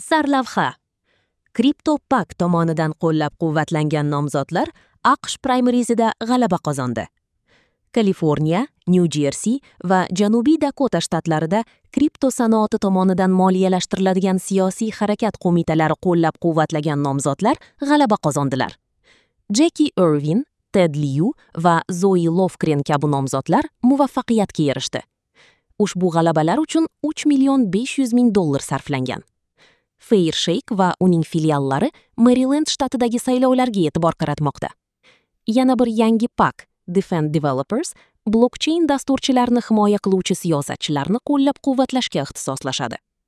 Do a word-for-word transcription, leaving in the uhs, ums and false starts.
Sarlavha. CryptoPact tomonidan qo'llab-quvvatlangan nomzodlar AQSh praymerizida g'alaba qozondi. Kaliforniya, Nyu-Jersi va Janubiy Dakota shtatlarida kripto sanoati tomonidan moliyalashtiriladigan siyosiy harakat qo'mitalari qo'llab-quvvatlagan nomzodlar g'alaba qozondilar. Jackie Irvin, Ted Liu va Zoe Lofgren kabi nomzodlar muvaffaqiyatga erishdi. Ushbu g'alabalar uchun uch million besh yuz ming dollar sarflangan. Fairshake va uning filiallari Maryland shtatidagi saylovlarga e'tibor qaratmoqda. Yana bir yangi pak, Defend Developers, blockchain dasturchilarni himoya qiluvchi siyosatchilarni qo'llab-quvvatlashga ixtisoslashadi.